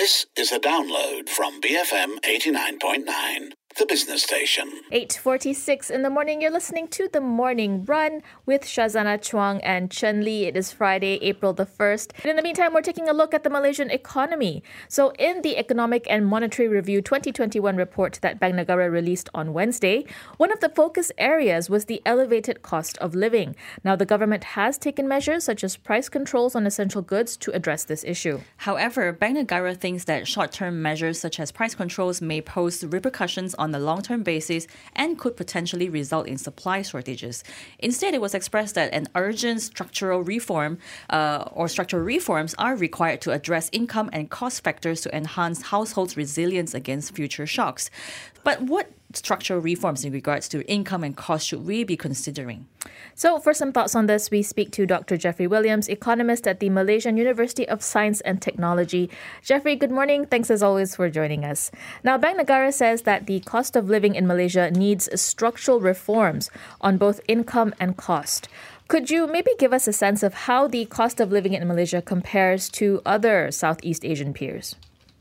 This is a download from BFM 89.9, the business station. 8:46 in the morning. You're listening to The Morning Run with Shazana Chuang and Chen Li. It is Friday, April the 1st. And in the meantime, we're taking a look at the Malaysian economy. So in the Economic and Monetary Review 2021 report that Bank Negara released on Wednesday, one of the focus areas was the elevated cost of living. Now, the government has taken measures such as price controls on essential goods to address this issue. However, Bank Negara thinks that short-term measures such as price controls may pose repercussions on the long-term basis and could potentially result in supply shortages. Instead, it was expressed that an urgent structural reform or structural reforms are required to address income and cost factors to enhance households' resilience against future shocks. But what structural reforms in regards to income and cost should we be considering? So for some thoughts on this, we speak to Dr. Jeffrey Williams, economist at the Malaysian University of Science and Technology. Jeffrey, good morning. Thanks as always for joining us. Now, Bank Negara says that the cost of living in Malaysia needs structural reforms on both income and cost. Could you maybe give us a sense of how the cost of living in Malaysia compares to other Southeast Asian peers?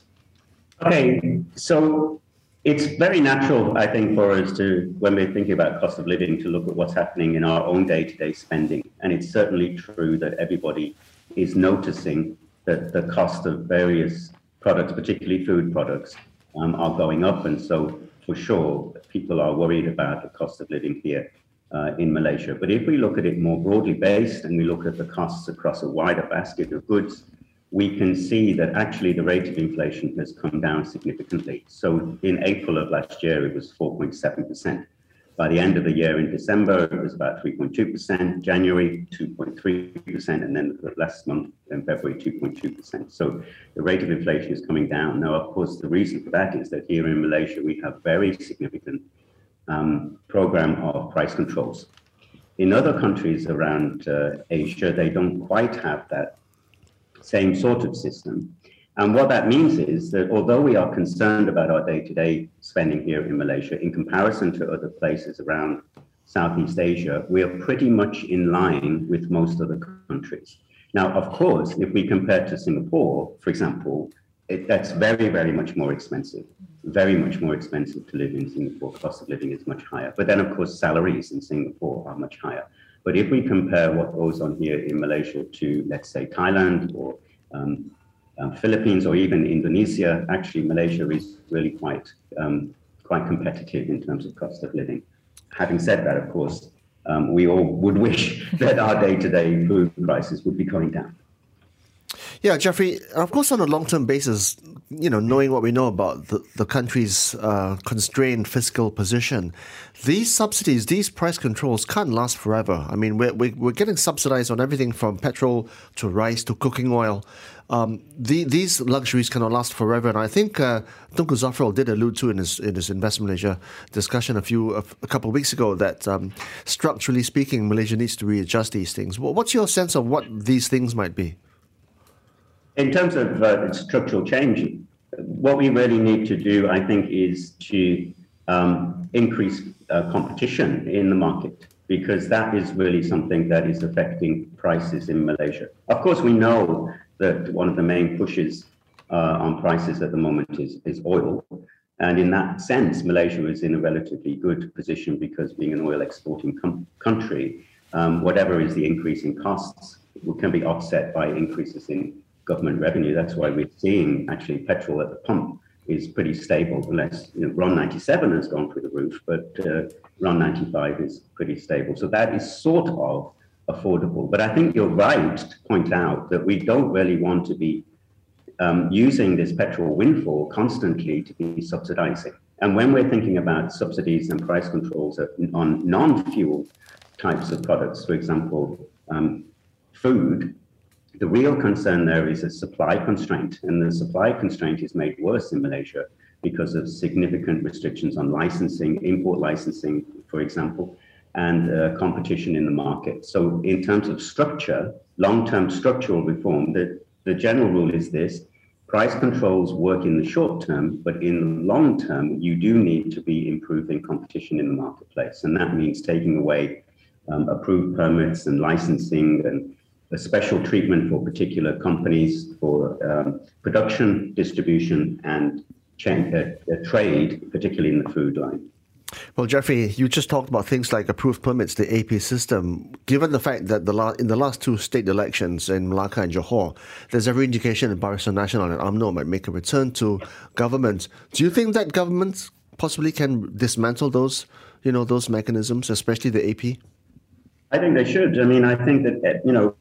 Okay, so it's very natural, I think, for us to, when we're thinking about cost of living, to look at what's happening in our own day-to-day spending. And it's certainly true that everybody is noticing that the cost of various products, particularly food products, are going up. And so, for sure, people are worried about the cost of living here in Malaysia. But if we look at it more broadly based and we look at the costs across a wider basket of goods, we can see that actually the rate of inflation has come down significantly. So in April of last year, it was 4.7%. By the end of the year in December, it was about 3.2%, January 2.3%, and then the last month in February 2.2%. So the rate of inflation is coming down. Now, of course, the reason for that is that here in Malaysia, we have very significant program of price controls. In other countries around Asia, they don't quite have that same sort of system. And what that means is that although we are concerned about our day-to-day spending here in Malaysia, in comparison to other places around Southeast Asia, we are pretty much in line with most other countries. Now, of course, if we compare to Singapore, for example, that's very, very much more expensive. Very much more expensive to live in Singapore. Cost of living is much higher. But then, of course, salaries in Singapore are much higher. But if we compare what goes on here in Malaysia to, let's say, Thailand or Philippines or even Indonesia, actually Malaysia is really quite competitive in terms of cost of living. Having said that, of course, we all would wish that our day-to-day food prices would be going down. Yeah, Jeffrey, of course, on a long-term basis, knowing what we know about the country's constrained fiscal position, these subsidies, these price controls can't last forever. I mean, we're getting subsidized on everything from petrol to rice to cooking oil. These luxuries cannot last forever. And I think Tunku Zafrul did allude to in his Investment Malaysia discussion a couple of weeks ago that structurally speaking, Malaysia needs to readjust these things. What's your sense of what these things might be? In terms of structural change, what we really need to do, I think, is to increase competition in the market, because that is really something that is affecting prices in Malaysia. Of course, we know that one of the main pushes on prices at the moment is oil. And in that sense, Malaysia is in a relatively good position because being an oil exporting country, whatever is the increase in costs can be offset by increases in government revenue. That's why we're seeing actually petrol at the pump is pretty stable, unless RON 97 has gone through the roof, but RON 95 is pretty stable. So that is sort of affordable. But I think you're right to point out that we don't really want to be using this petrol windfall constantly to be subsidizing. And when we're thinking about subsidies and price controls on non-fuel types of products, for example, food, the real concern there is a supply constraint, and the supply constraint is made worse in Malaysia because of significant restrictions on licensing, import licensing, for example, and competition in the market. So in terms of structure, long-term structural reform, the general rule is this: price controls work in the short term, but in the long term, you do need to be improving competition in the marketplace. And that means taking away approved permits and licensing and a special treatment for particular companies for production, distribution, and trade, particularly in the food line. Well, Jeffrey, you just talked about things like approved permits, the AP system. Given the fact that in the last two state elections in Malacca and Johor, there's every indication that Barisan Nasional and UMNO might make a return to government. Do you think that government possibly can dismantle those mechanisms, especially the AP? I think they should. I mean, I think that,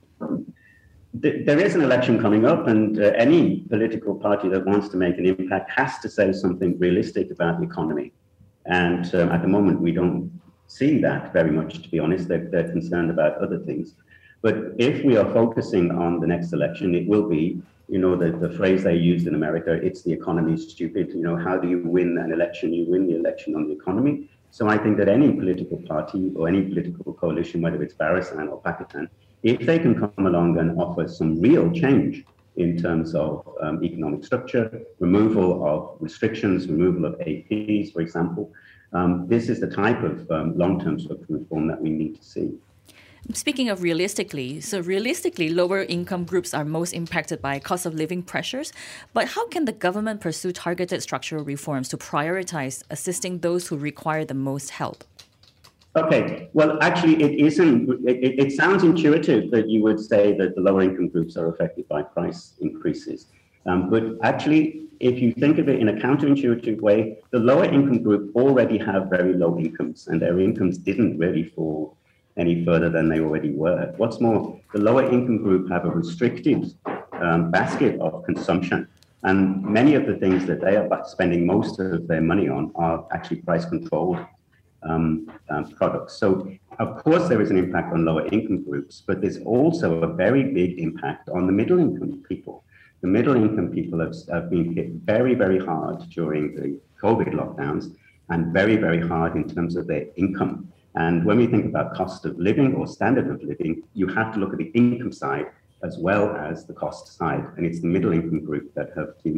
there is an election coming up, and any political party that wants to make an impact has to say something realistic about the economy. And at the moment, we don't see that very much, to be honest. They're concerned about other things. But if we are focusing on the next election, it will be, the phrase they used in America, it's the economy's stupid. How do you win an election? You win the election on the economy. So I think that any political party or any political coalition, whether it's Barisan or Pakatan, if they can come along and offer some real change in terms of economic structure, removal of restrictions, removal of APs, for example. This is the type of long-term structural reform that we need to see. Speaking of realistically, lower income groups are most impacted by cost of living pressures. But how can the government pursue targeted structural reforms to prioritize assisting those who require the most help? Okay, well, actually, it isn't. It sounds intuitive that you would say that the lower income groups are affected by price increases. But actually, if you think of it in a counterintuitive way, the lower income group already have very low incomes, and their incomes didn't really fall any further than they already were. What's more, the lower income group have a restricted basket of consumption. And many of the things that they are spending most of their money on are actually price controlled products. So, of course, there is an impact on lower income groups, but there's also a very big impact on the middle income people. The middle income people have been hit very, very hard during the COVID lockdowns, and very, very hard in terms of their income. And when we think about cost of living or standard of living, you have to look at the income side as well as the cost side. And it's the middle income group that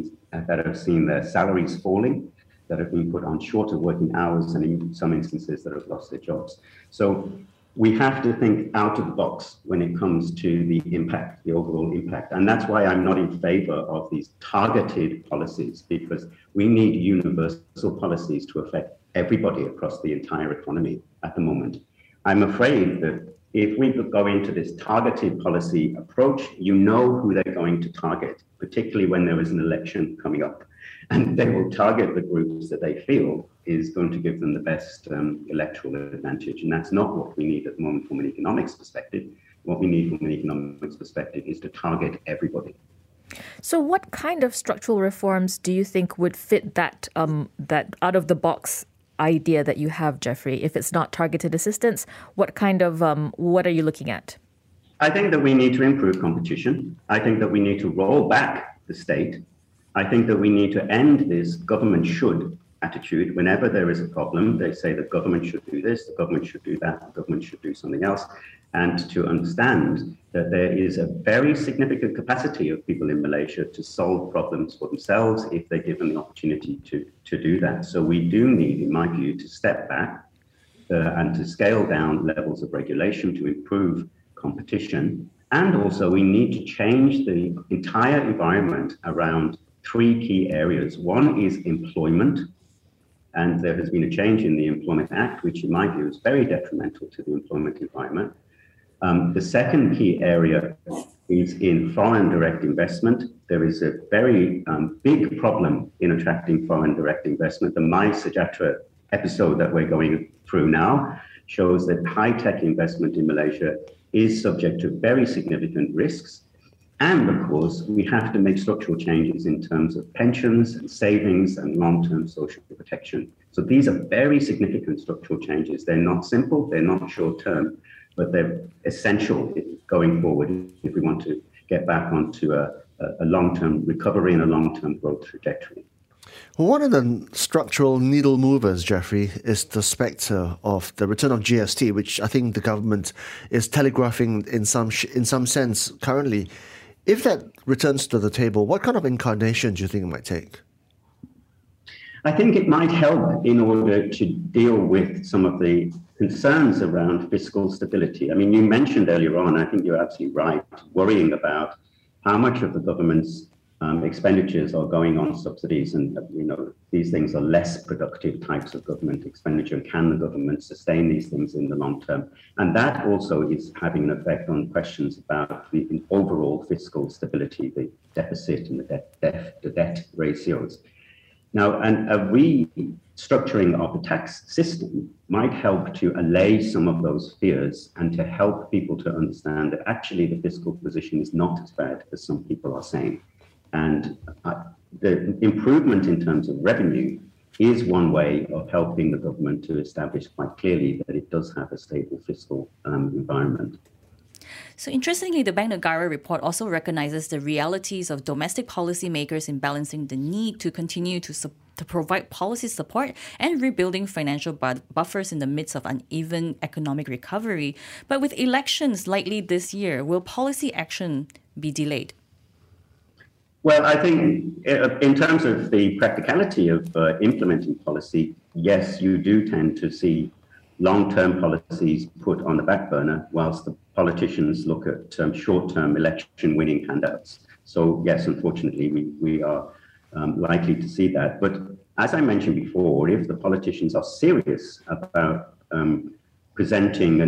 have seen their salaries falling, that have been put on shorter working hours, and in some instances that have lost their jobs. So we have to think out of the box when it comes to the impact, the overall impact. And that's why I'm not in favor of these targeted policies, because we need universal policies to affect everybody across the entire economy at the moment. I'm afraid that if we go into this targeted policy approach, you know who they're going to target, particularly when there is an election coming up. And they will target the groups that they feel is going to give them the best electoral advantage. And that's not what we need at the moment from an economics perspective. What we need from an economics perspective is to target everybody. So what kind of structural reforms do you think would fit that out-of-the-box idea that you have, Jeffrey? If it's not targeted assistance, what are you looking at? I think that we need to improve competition. I think that we need to roll back the state. I think that we need to end this government should attitude. Whenever there is a problem, they say the government should do this, the government should do that, the government should do something else. And to understand that there is a very significant capacity of people in Malaysia to solve problems for themselves if they're given the opportunity to do that. So we do need, in my view, to step back and to scale down levels of regulation to improve competition. And also we need to change the entire environment around three key areas. One is employment. And there has been a change in the Employment Act, which in my view is very detrimental to the employment environment. The second key area is in foreign direct investment. There is a very big problem in attracting foreign direct investment. The My Sejahtera episode that we're going through now shows that high-tech investment in Malaysia is subject to very significant risks. And of course, we have to make structural changes in terms of pensions and savings and long-term social protection. So these are very significant structural changes. They're not simple, they're not short-term, but they're essential going forward if we want to get back onto a long-term recovery and a long-term growth trajectory. Well, one of the structural needle movers, Jeffrey, is the spectre of the return of GST, which I think the government is telegraphing in some sense currently. If that returns to the table, what kind of incarnation do you think it might take? I think it might help in order to deal with some of the concerns around fiscal stability. I mean, you mentioned earlier on, I think you're absolutely right, worrying about how much of the government's expenditures are going on subsidies, and these things are less productive types of government expenditure. Can the government sustain these things in the long term? And that also is having an effect on questions about the overall fiscal stability, the deficit and the debt ratios. Now, and a restructuring of the tax system might help to allay some of those fears and to help people to understand that actually the fiscal position is not as bad as some people are saying. And the improvement in terms of revenue is one way of helping the government to establish quite clearly that it does have a stable fiscal environment. So interestingly, the Bank Negara report also recognizes the realities of domestic policymakers in balancing the need to continue to provide policy support and rebuilding financial buffers in the midst of uneven economic recovery. But with elections likely this year, will policy action be delayed? Well, I think in terms of the practicality of implementing policy, yes, you do tend to see long-term policies put on the back burner whilst the politicians look at short-term election-winning handouts. So yes, unfortunately, we are likely to see that. But as I mentioned before, if the politicians are serious about presenting a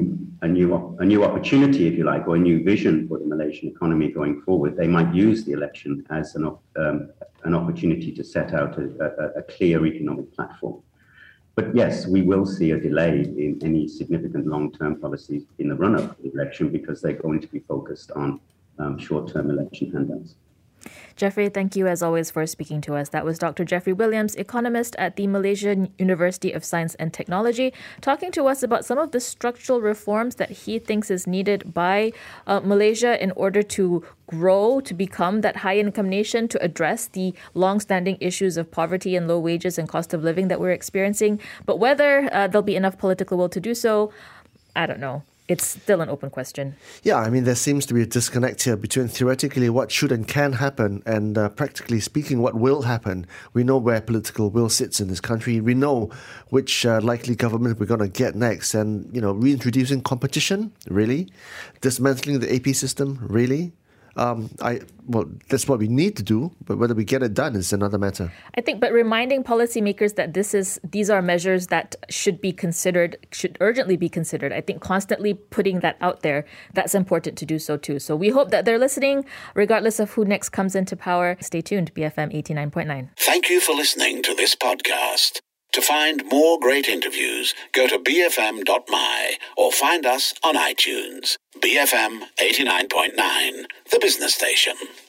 new opportunity, if you like, or a new vision for the Malaysian economy going forward, they might use the election as an opportunity to set out a clear economic platform. But yes, we will see a delay in any significant long-term policies in the run-up to the election because they're going to be focused on short-term election handouts. Jeffrey, thank you as always for speaking to us. That was Dr. Jeffrey Williams, economist at the Malaysian University of Science and Technology, talking to us about some of the structural reforms that he thinks is needed by Malaysia in order to grow, to become that high-income nation, to address the long-standing issues of poverty and low wages and cost of living that we're experiencing. But whether there'll be enough political will to do so, I don't know. It's still an open question. Yeah, I mean, there seems to be a disconnect here between theoretically what should and can happen and practically speaking what will happen. We know where political will sits in this country. We know which likely government we're going to get next. And, reintroducing competition, really? Dismantling the AP system, really? That's what we need to do, but whether we get it done is another matter. I think, but reminding policymakers that these are measures that should urgently be considered. I think constantly putting that out there, that's important to do so too. So we hope that they're listening, regardless of who next comes into power. Stay tuned, BFM 89.9. Thank you for listening to this podcast. To find more great interviews, go to bfm.my or find us on iTunes. BFM 89.9, the business station.